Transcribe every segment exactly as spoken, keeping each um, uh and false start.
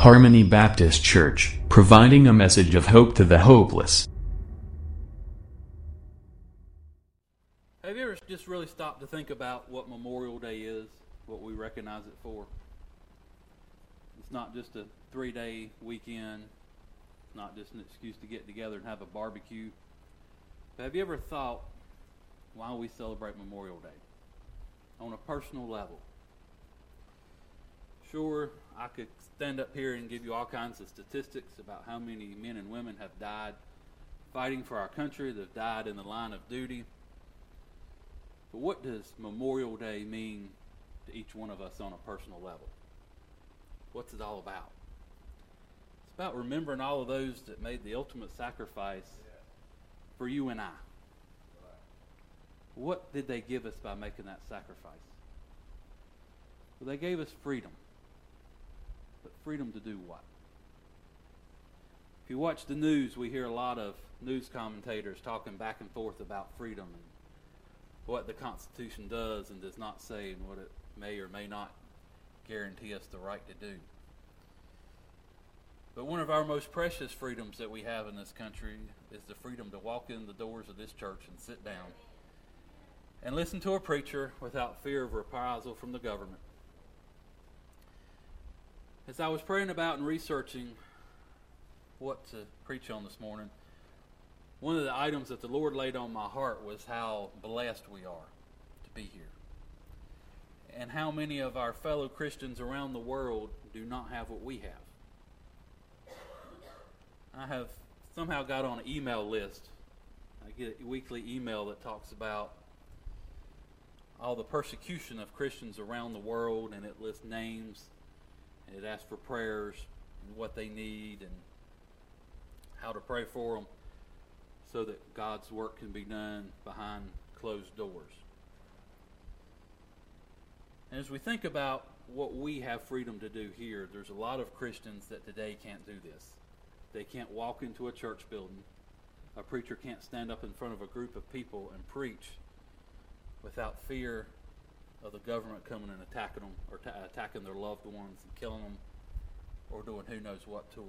Harmony Baptist Church, providing a message of hope to the hopeless. Have you ever just really stopped to think about what Memorial Day is, what we recognize it for? It's not just a three-day weekend. It's not just an excuse to get together and have a barbecue. But have you ever thought why we celebrate Memorial Day on a personal level? Sure, I could stand up here and give you all kinds of statistics about how many men and women have died fighting for our country, that have died in the line of duty. But what does Memorial Day mean to each one of us on a personal level? What's it all about? It's about remembering all of those that made the ultimate sacrifice for you and I. What did they give us by making that sacrifice? Well, they gave us freedom. But freedom to do what? If you watch the news, we hear a lot of news commentators talking back and forth about freedom and what the Constitution does and does not say, and what it may or may not guarantee us the right to do. But one of our most precious freedoms that we have in this country is the freedom to walk in the doors of this church and sit down and listen to a preacher without fear of reprisal from the government. As I was praying about and researching what to preach on this morning, one of the items that the Lord laid on my heart was how blessed we are to be here, and how many of our fellow Christians around the world do not have what we have. I have somehow got on an email list. I get a weekly email that talks about all the persecution of Christians around the world, and it lists names, and it asks for prayers and what they need and how to pray for them so that God's work can be done behind closed doors. And as we think about what we have freedom to do here, there's a lot of Christians that today can't do this. They can't walk into a church building. A preacher can't stand up in front of a group of people and preach without fear of the government coming and attacking them, or ta- attacking their loved ones and killing them, or doing who knows what to them.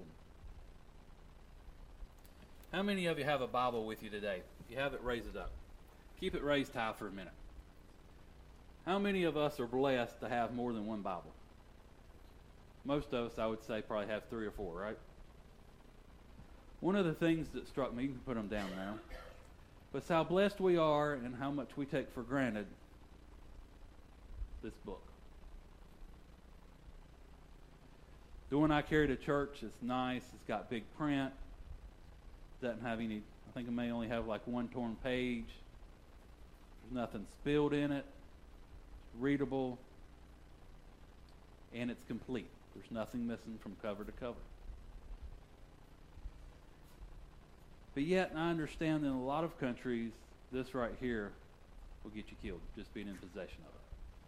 How many of you have a Bible with you today? If you have it, raise it up. Keep it raised high for a minute. How many of us are blessed to have more than one Bible? Most of us, I would say, probably have three or four, right? One of the things that struck me, you can put them down now, was how blessed we are and how much we take for granted this book. The one I carry to church is nice. It's got big print. Doesn't have any, I think it may only have like one torn page. There's nothing spilled in it. It's readable. And it's complete. There's nothing missing from cover to cover. But yet, I understand that in a lot of countries, this right here will get you killed, just being in possession of it.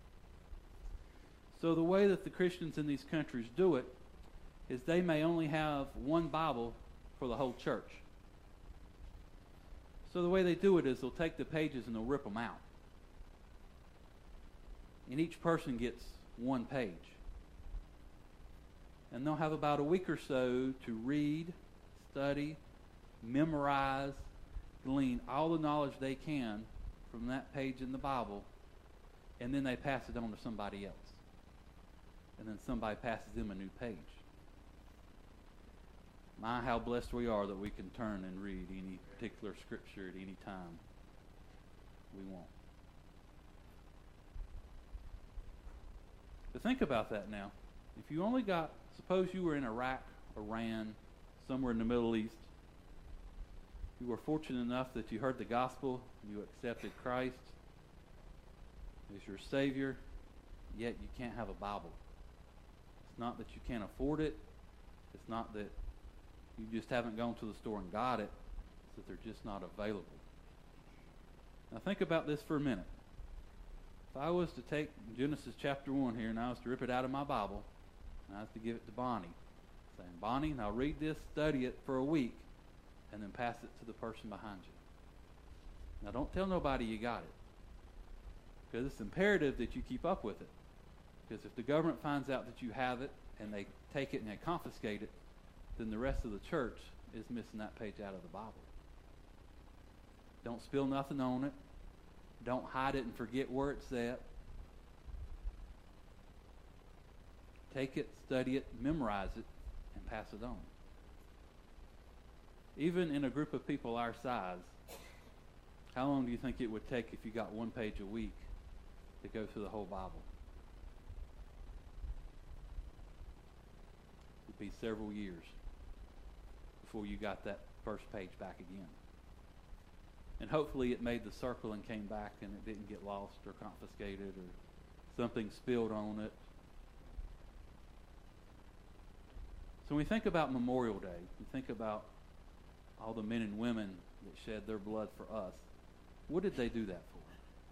So the way that the Christians in these countries do it is they may only have one Bible for the whole church. So the way they do it is they'll take the pages and they'll rip them out. And each person gets one page. And they'll have about a week or so to read, study, memorize, glean all the knowledge they can from that page in the Bible, and then they pass it on to somebody else. And then somebody passes them a new page. My, how blessed we are that we can turn and read any particular scripture at any time we want. But think about that now. If you only got, suppose you were in Iraq, Iran, somewhere in the Middle East. You were fortunate enough that you heard the gospel, you accepted Christ as your Savior, yet you can't have a Bible. It's not that you can't afford it. It's not that you just haven't gone to the store and got it. It's that they're just not available. Now think about this for a minute. If I was to take Genesis chapter one here and I was to rip it out of my Bible and I was to give it to Bonnie, saying, Bonnie, now read this, study it for a week, and then pass it to the person behind you. Now don't tell nobody you got it, because it's imperative that you keep up with it. Because if the government finds out that you have it and they take it and they confiscate it, then the rest of the church is missing that page out of the Bible. Don't spill nothing on it. Don't hide it and forget where it's at. Take it, study it, memorize it, and pass it on. Even in a group of people our size, how long do you think it would take if you got one page a week to go through the whole Bible? It would be several years before you got that first page back again. And hopefully it made the circle and came back and it didn't get lost or confiscated or something spilled on it. So when we think about Memorial Day, we think about all the men and women that shed their blood for us. What did they do that for?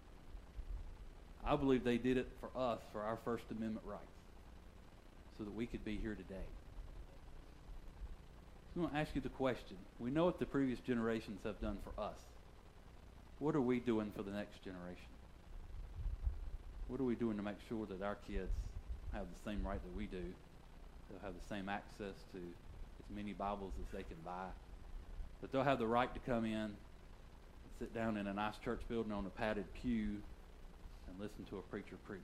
I believe they did it for us, for our First Amendment rights, so that we could be here today. So I want to ask you the question. We know what the previous generations have done for us. What are we doing for the next generation? What are we doing to make sure that our kids have the same right that we do? They'll have the same access to as many Bibles as they can buy. That they'll have the right to come in and sit down in a nice church building on a padded pew and listen to a preacher preach.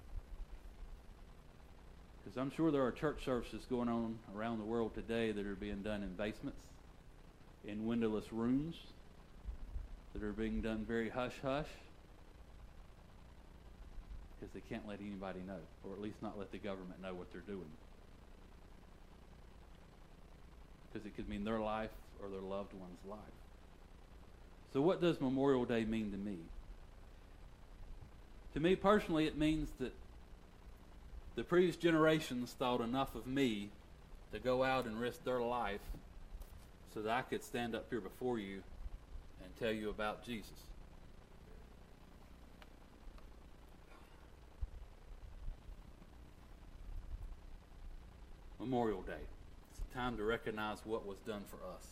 Because I'm sure there are church services going on around the world today that are being done in basements, in windowless rooms, that are being done very hush-hush, because they can't let anybody know, or at least not let the government know what they're doing. Because it could mean their life or their loved one's life. So what does Memorial Day mean to me? To me personally, it means that the previous generations thought enough of me to go out and risk their life so that I could stand up here before you and tell you about Jesus. Memorial Day. It's a time to recognize what was done for us.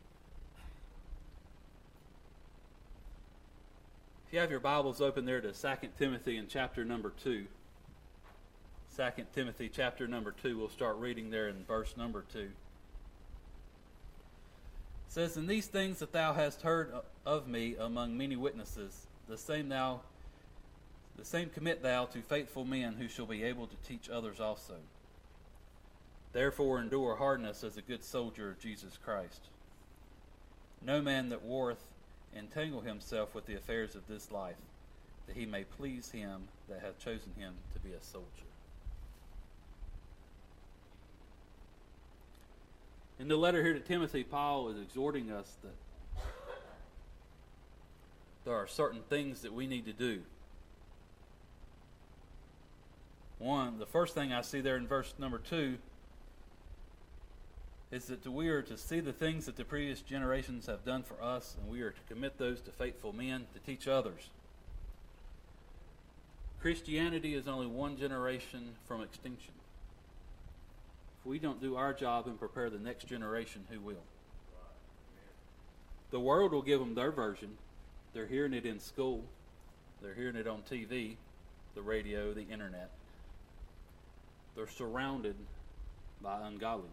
If you have your Bibles open there to Second Timothy in chapter number two. Second Timothy chapter number two, we'll start reading there in verse number two. It says, "And these things that thou hast heard of me among many witnesses, the same thou, the same commit thou to faithful men who shall be able to teach others also. Therefore endure hardness as a good soldier of Jesus Christ. No man that warreth entangle himself with the affairs of this life, that he may please him that hath chosen him to be a soldier." In the letter here to Timothy, Paul is exhorting us that there are certain things that we need to do. One, the first thing I see there in verse number two is that we are to see the things that the previous generations have done for us, and we are to commit those to faithful men to teach others. Christianity is only one generation from extinction. If we don't do our job and prepare the next generation, who will? The world will give them their version. They're hearing it in school. They're hearing it on T V, the radio, the internet. They're surrounded by ungodliness.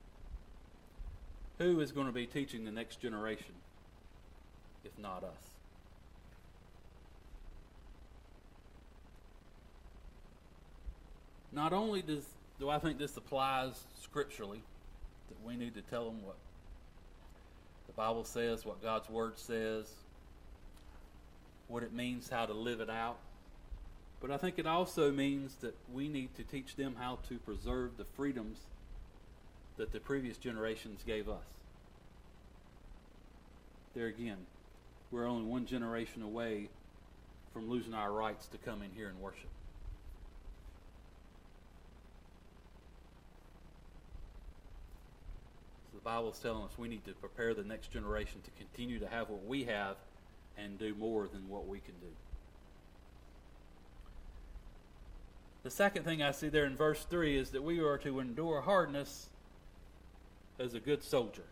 Who is going to be teaching the next generation, if not us? Not only does do I think this applies scripturally, that we need to tell them what the Bible says, what God's Word says, what it means, how to live it out. But I think it also means that we need to teach them how to preserve the freedoms that the previous generations gave us. There again, we're only one generation away from losing our rights to come in here and worship. So the Bible is telling us we need to prepare the next generation to continue to have what we have and do more than what we can do. The second thing I see there in verse three is that we are to endure hardness as a good soldier.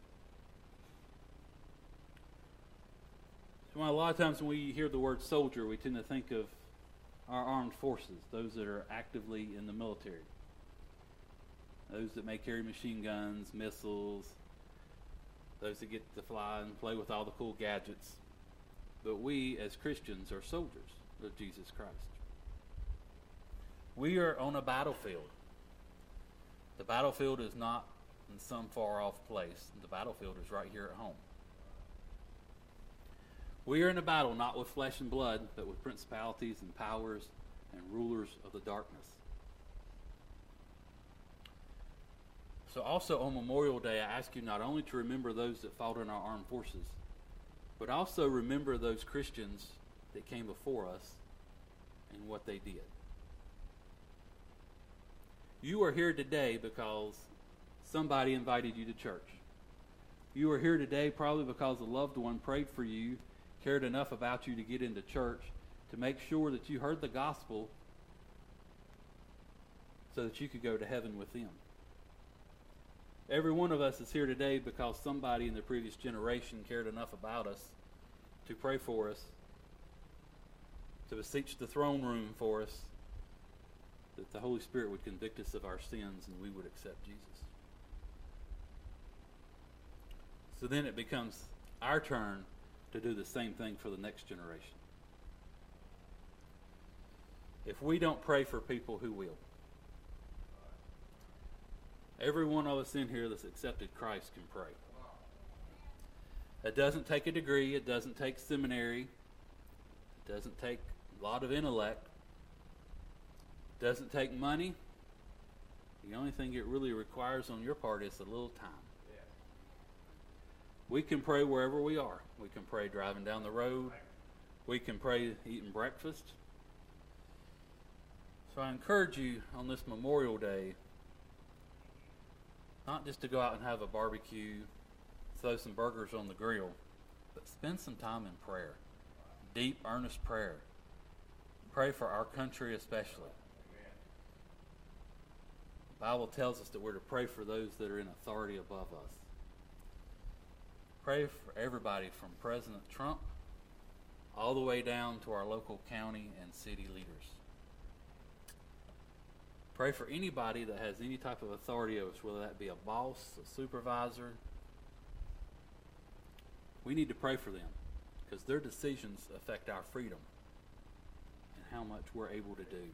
So a lot of times when we hear the word soldier, we tend to think of our armed forces, those that are actively in the military. those that may carry machine guns, missiles, those that get to fly and play with all the cool gadgets. But we, as Christians, are soldiers of Jesus Christ. We are on a battlefield. The battlefield is not in some far-off place. The battlefield is right here at home. We are in a battle not with flesh and blood, but with principalities and powers and rulers of the darkness. So also on Memorial Day, I ask you not only to remember those that fought in our armed forces, but also remember those Christians that came before us and what they did. You are here today because somebody invited you to church. You are here today probably because a loved one prayed for you, cared enough about you to get into church, to make sure that you heard the gospel so that you could go to heaven with them. Every one of us is here today because somebody in the previous generation cared enough about us to pray for us, to beseech the throne room for us, that the Holy Spirit would convict us of our sins and we would accept Jesus. So then it becomes our turn to do the same thing for the next generation. If we don't pray for people, who will? Every one of us in here that's accepted Christ can pray. It doesn't take a degree. It doesn't take seminary. It doesn't take a lot of intellect. It doesn't take money. The only thing it really requires on your part is a little time. We can pray wherever we are. We can pray driving down the road. We can pray eating breakfast. So I encourage you on this Memorial Day not just to go out and have a barbecue, throw some burgers on the grill, but spend some time in prayer. Deep, earnest prayer. Pray for our country especially. The Bible tells us that we're to pray for those that are in authority above us. Pray for everybody from President Trump all the way down to our local county and city leaders. Pray for anybody that has any type of authority over us, whether that be a boss, a supervisor. We need to pray for them because their decisions affect our freedom and how much we're able to do.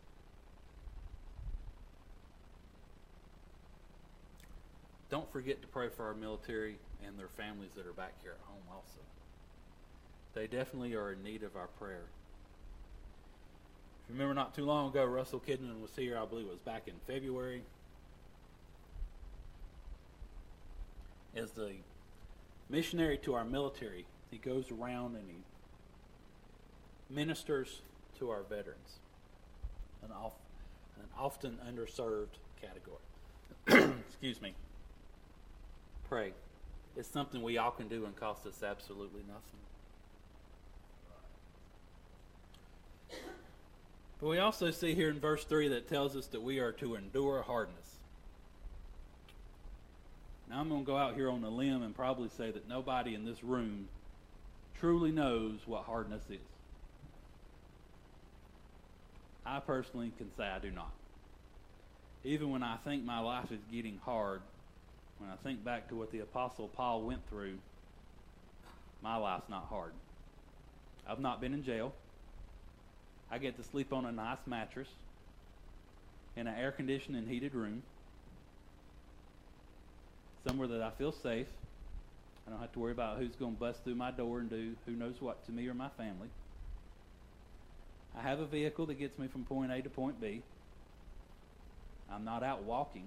Don't forget to pray for our military and their families that are back here at home also. They definitely are in need of our prayer. If you remember not too long ago, Russell Kidman was here, I believe it was back in February. As the missionary to our military, he goes around and he ministers to our veterans, an, off, an often underserved category. Excuse me. Pray. It's something we all can do and cost us absolutely nothing. But we also see here in verse three that tells us that we are to endure hardness. Now I'm going to go out here on a limb and probably say that nobody in this room truly knows what hardness is. I personally can say I do not. Even when I think my life is getting hard, when I think back to what the Apostle Paul went through, my life's not hard. I've not been in jail. I get to sleep on a nice mattress in an air-conditioned and heated room, somewhere that I feel safe. I don't have to worry about who's going to bust through my door and do who knows what to me or my family. I have a vehicle that gets me from point A to point B. I'm not out walking.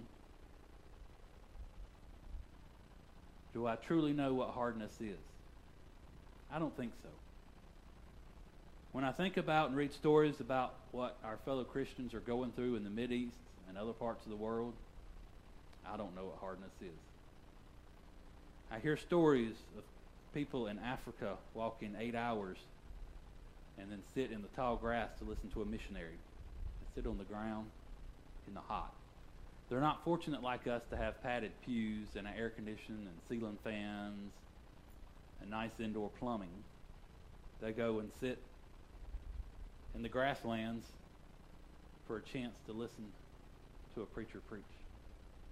Do I truly know what hardness is? I don't think so. When I think about and read stories about what our fellow Christians are going through in the Mideast and other parts of the world, I don't know what hardness is. I hear stories of people in Africa walking eight hours and then sit in the tall grass to listen to a missionary and sit on the ground in the hot. They're not fortunate like us to have padded pews and an air conditioning and ceiling fans and nice indoor plumbing. They go and sit in the grasslands for a chance to listen to a preacher preach.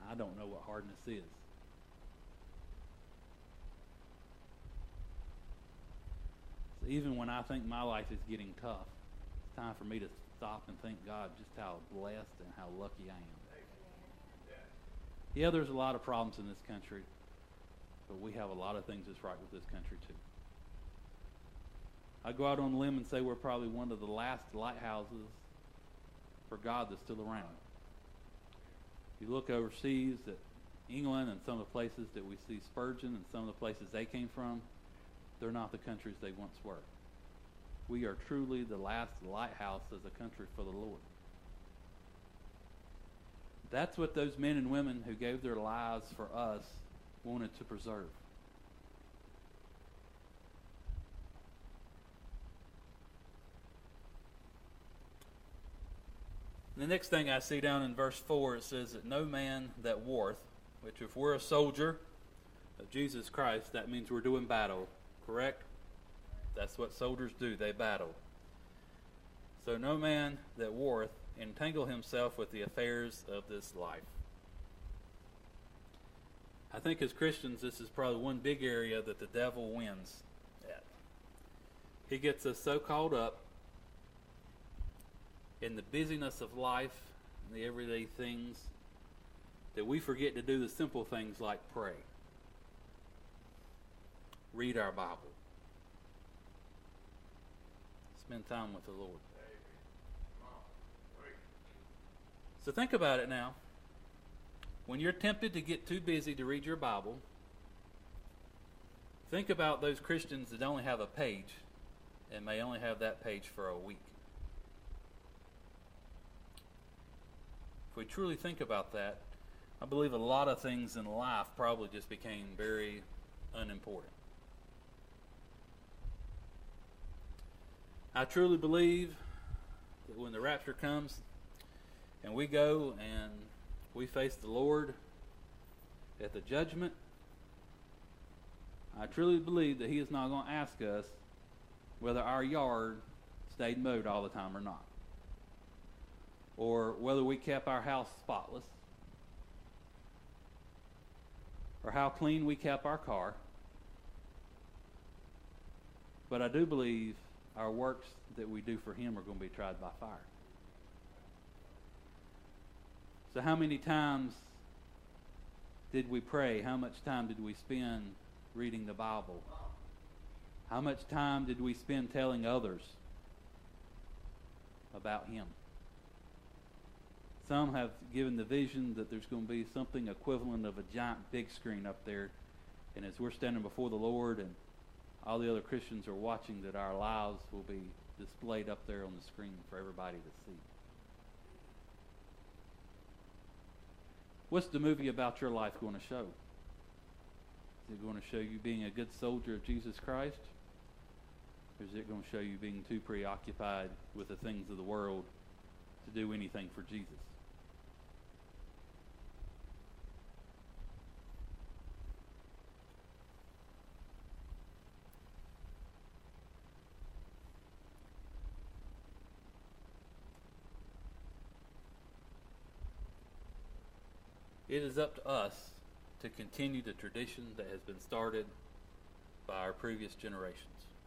I don't know what hardness is. So even when I think my life is getting tough, it's time for me to stop and thank God just how blessed and how lucky I am. Yeah, there's a lot of problems in this country, but we have a lot of things that's right with this country too. I go out on a limb and say we're probably one of the last lighthouses for God that's still around. You look overseas at England and some of the places that we see Spurgeon and some of the places they came from, they're not the countries they once were. We are truly the last lighthouse as a country for the Lord. That's what those men and women who gave their lives for us wanted to preserve. The next thing I see down in verse four, it says that no man that warreth, which if we're a soldier of Jesus Christ, that means we're doing battle, correct? That's what soldiers do, they battle. So no man that warreth entangle himself with the affairs of this life. I think as Christians, this is probably one big area that the devil wins at. He gets us so caught up in the busyness of life and the everyday things that we forget to do the simple things like pray, read our Bible, spend time with the Lord. So think about it now. When you're tempted to get too busy to read your Bible, think about those Christians that only have a page and may only have that page for a week. If we truly think about that, I believe a lot of things in life probably just became very unimportant. I truly believe that when the rapture comes and we go and we face the Lord at the judgment, I truly believe that He is not going to ask us whether our yard stayed mowed all the time or not, or whether we kept our house spotless, or how clean we kept our car. But I do believe our works that we do for Him are going to be tried by fire. So how many times did we pray? How much time did we spend reading the Bible? How much time did we spend telling others about Him? Some have given the vision that there's going to be something equivalent of a giant big screen up there, and as we're standing before the Lord and all the other Christians are watching, that our lives will be displayed up there on the screen for everybody to see. What's the movie about your life going to show? Is it going to show you being a good soldier of Jesus Christ? Or is it going to show you being too preoccupied with the things of the world to do anything for Jesus? It is up to us to continue the tradition that has been started by our previous generations.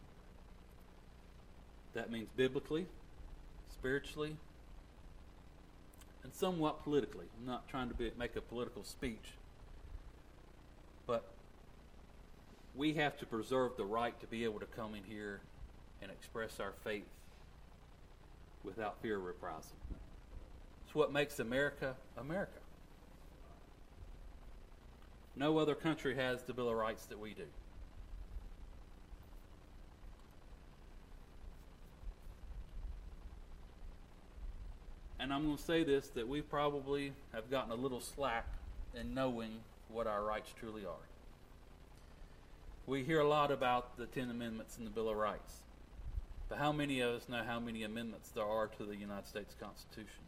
That means biblically, spiritually, and somewhat politically. I'm not trying to be, make a political speech, but we have to preserve the right to be able to come in here and express our faith without fear of reprisal. It's what makes America America. No other country has the Bill of Rights that we do. And I'm going to say this, that we probably have gotten a little slack in knowing what our rights truly are. We hear a lot about the Ten Amendments in the Bill of Rights. But how many of us know how many amendments there are to the United States Constitution?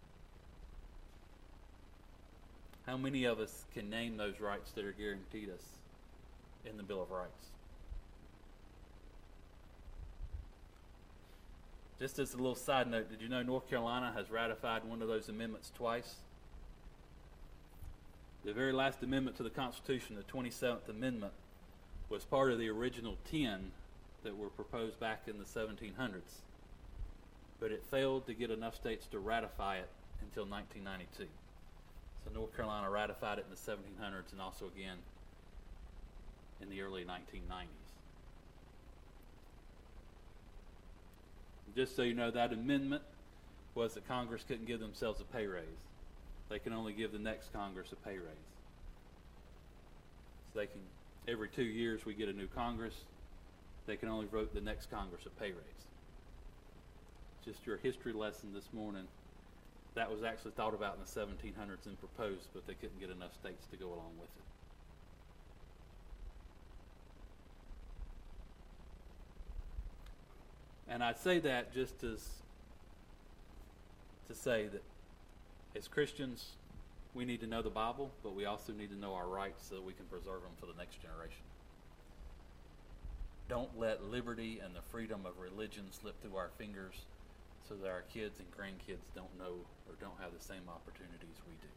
How many of us can name those rights that are guaranteed us in the Bill of Rights? Just as a little side note, did you know North Carolina has ratified one of those amendments twice? The very last amendment to the Constitution, the twenty-seventh Amendment, was part of the original ten that were proposed back in the seventeen hundreds. But it failed to get enough states to ratify it until nineteen ninety-two. So North Carolina ratified it in the seventeen hundreds and also again in the early nineteen nineties. Just so you know, that amendment was that Congress couldn't give themselves a pay raise. They can only give the next Congress a pay raise. So they can, every two years we get a new Congress, they can only vote the next Congress a pay raise. Just your history lesson this morning. That was actually thought about in the seventeen hundreds and proposed, but they couldn't get enough states to go along with it. And I say that just as to say that as Christians, we need to know the Bible, but we also need to know our rights so that we can preserve them for the next generation. Don't let liberty and the freedom of religion slip through our fingers so that our kids and grandkids don't know or don't have the same opportunities we do.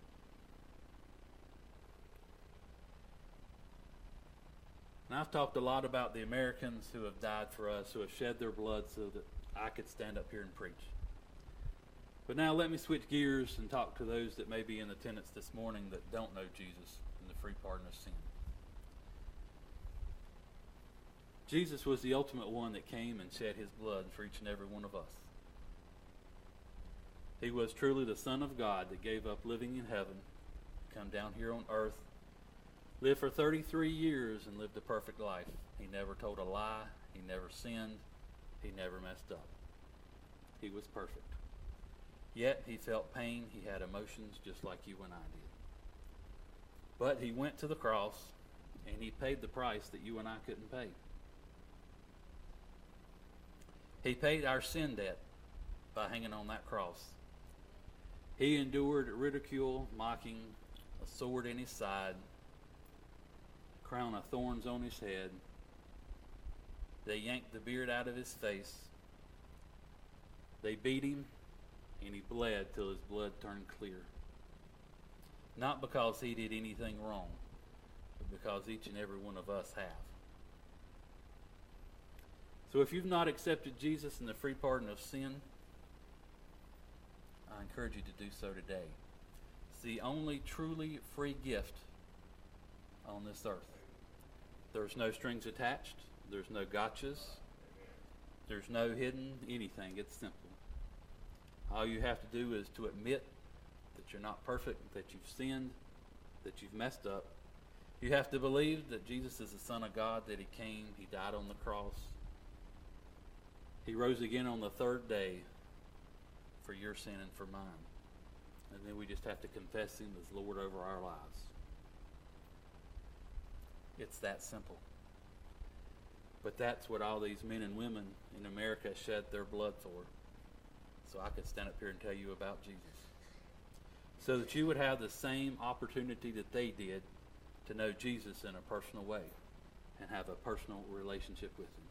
And I've talked a lot about the Americans who have died for us, who have shed their blood so that I could stand up here and preach. But now let me switch gears and talk to those that may be in attendance this morning that don't know Jesus and the free pardon of sin. Jesus was the ultimate one that came and shed his blood for each and every one of us. He was truly the Son of God that gave up living in heaven, come down here on earth, lived for thirty-three years and lived a perfect life. He never told a lie. He never sinned. He never messed up. He was perfect. Yet he felt pain. He had emotions just like you and I did. But he went to the cross and he paid the price that you and I couldn't pay. He paid our sin debt by hanging on that cross. He endured ridicule, mocking, a sword in his side, a crown of thorns on his head. They yanked the beard out of his face. They beat him, and he bled till his blood turned clear. Not because he did anything wrong, but because each and every one of us have. So if you've not accepted Jesus and the free pardon of sin, I encourage you to do so today. It's the only truly free gift on this earth. There's no strings attached. There's no gotchas. There's no hidden anything. It's simple. All you have to do is to admit that you're not perfect, that you've sinned, that you've messed up. You have to believe that Jesus is the Son of God, that he came, he died on the cross. He rose again on the third day for your sin and for mine. And then we just have to confess him as Lord over our lives. It's that simple. But that's what all these men and women in America shed their blood for. So I could stand up here and tell you about Jesus. So that you would have the same opportunity that they did to know Jesus in a personal way and have a personal relationship with him.